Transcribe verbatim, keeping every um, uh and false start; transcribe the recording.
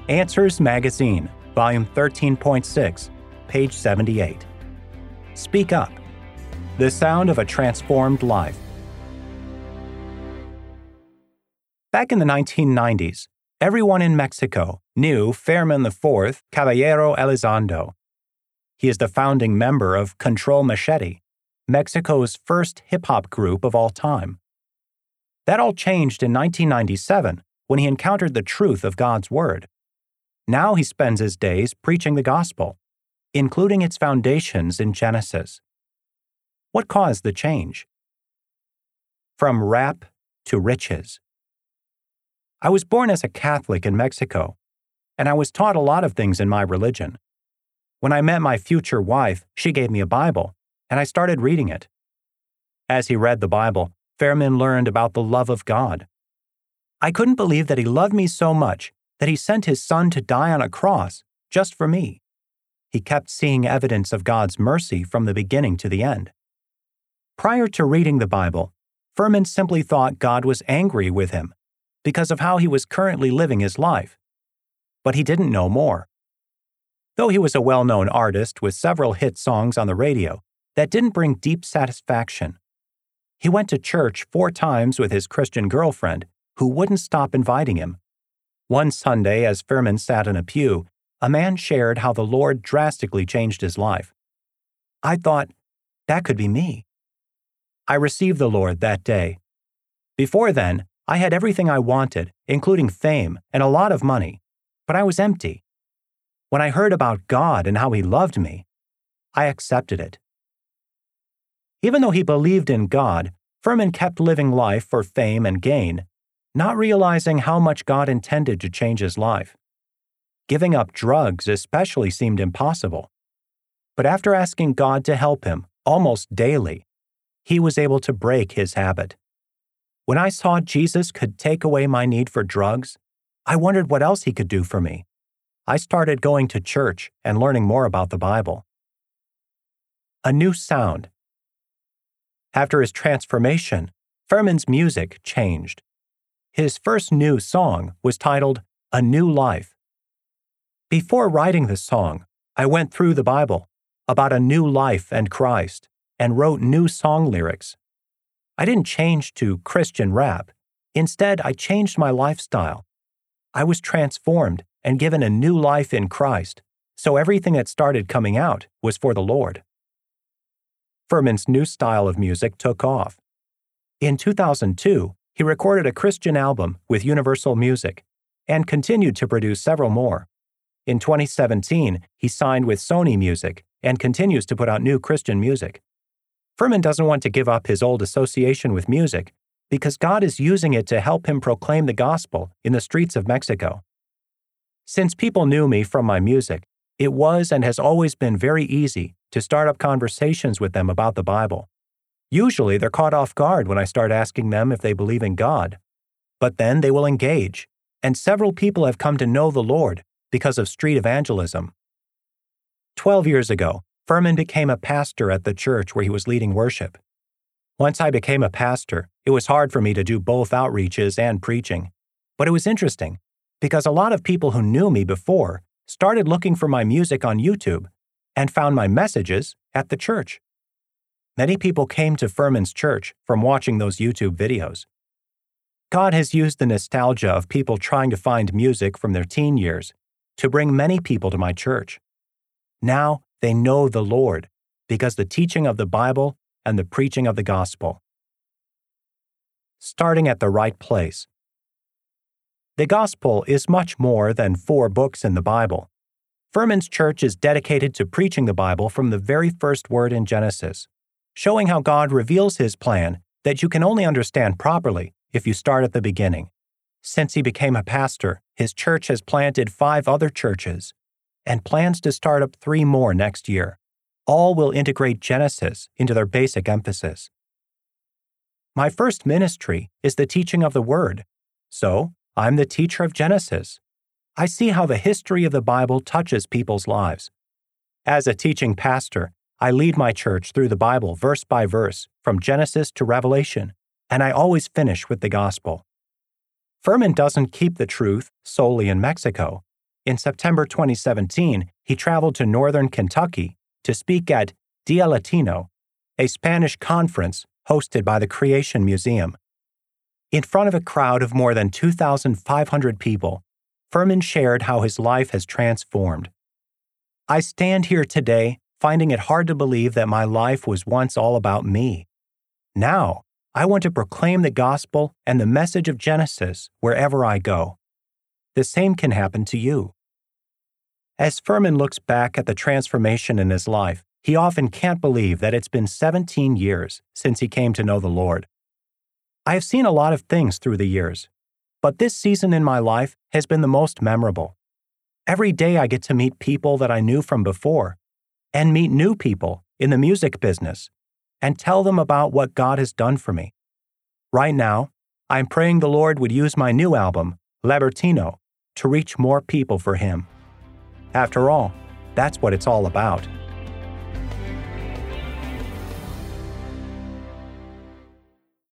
Answers Magazine, Volume thirteen point six, page seventy-eight. Speak Up. The Sound of a Transformed Life. Back in the nineteen nineties, everyone in Mexico knew Fermin the Fourth Caballero Elizondo. He is the founding member of Control Machete, Mexico's first hip-hop group of all time. That all changed in nineteen ninety-seven when he encountered the truth of God's Word. Now he spends his days preaching the gospel, including its foundations in Genesis. What caused the change? From rap to riches. I was born as a Catholic in Mexico, and I was taught a lot of things in my religion. When I met my future wife, she gave me a Bible, and I started reading it. As he read the Bible, Fermin learned about the love of God. I couldn't believe that he loved me so much that he sent his son to die on a cross just for me. He kept seeing evidence of God's mercy from the beginning to the end. Prior to reading the Bible, Fermin simply thought God was angry with him because of how he was currently living his life. But he didn't know more. Though he was a well-known artist with several hit songs on the radio, that didn't bring deep satisfaction. He went to church four times with his Christian girlfriend, who wouldn't stop inviting him. One Sunday, as Fermin sat in a pew, a man shared how the Lord drastically changed his life. I thought, that could be me. I received the Lord that day. Before then, I had everything I wanted, including fame and a lot of money, but I was empty. When I heard about God and how He loved me, I accepted it. Even though he believed in God, Fermin kept living life for fame and gain, not realizing how much God intended to change his life. Giving up drugs especially seemed impossible. But after asking God to help him almost daily, he was able to break his habit. When I saw Jesus could take away my need for drugs, I wondered what else he could do for me. I started going to church and learning more about the Bible. A new sound. After his transformation, Fermin's music changed. His first new song was titled A New Life. Before writing the song, I went through the Bible about a new life and Christ and wrote new song lyrics. I didn't change to Christian rap. Instead, I changed my lifestyle. I was transformed and given a new life in Christ, so everything that started coming out was for the Lord. Fermin's new style of music took off. In two thousand two, he recorded a Christian album with Universal Music and continued to produce several more. In twenty seventeen, he signed with Sony Music and continues to put out new Christian music. Fermin doesn't want to give up his old association with music because God is using it to help him proclaim the gospel in the streets of Mexico. Since people knew me from my music, it was and has always been very easy to start up conversations with them about the Bible. Usually they're caught off guard when I start asking them if they believe in God. But then they will engage, and several people have come to know the Lord because of street evangelism. Twelve years ago, Fermin became a pastor at the church where he was leading worship. Once I became a pastor, it was hard for me to do both outreaches and preaching. But it was interesting, because a lot of people who knew me before started looking for my music on YouTube and found my messages at the church. Many people came to Fermin's church from watching those YouTube videos. God has used the nostalgia of people trying to find music from their teen years to bring many people to my church. Now they know the Lord because the teaching of the Bible and the preaching of the gospel. Starting at the right place. The gospel is much more than four books in the Bible. Fermin's church is dedicated to preaching the Bible from the very first word in Genesis, showing how God reveals His plan that you can only understand properly if you start at the beginning. Since he became a pastor, his church has planted five other churches and plans to start up three more next year. All will integrate Genesis into their basic emphasis. My first ministry is the teaching of the Word, so I'm the teacher of Genesis. I see how the history of the Bible touches people's lives. As a teaching pastor, I lead my church through the Bible verse by verse, from Genesis to Revelation, and I always finish with the gospel. Fermin doesn't keep the truth solely in Mexico. In September twenty seventeen, he traveled to northern Kentucky to speak at Dia Latino, a Spanish conference hosted by the Creation Museum. In front of a crowd of more than two thousand five hundred people, Furman shared how his life has transformed. "I stand here today finding it hard to believe that my life was once all about me. Now, I want to proclaim the gospel and the message of Genesis wherever I go. The same can happen to you." As Furman looks back at the transformation in his life, he often can't believe that it's been seventeen years since he came to know the Lord. "I have seen a lot of things through the years, but this season in my life has been the most memorable. Every day I get to meet people that I knew from before, and meet new people in the music business, and tell them about what God has done for me. Right now, I'm praying the Lord would use my new album, Libertino, to reach more people for Him. After all, that's what it's all about."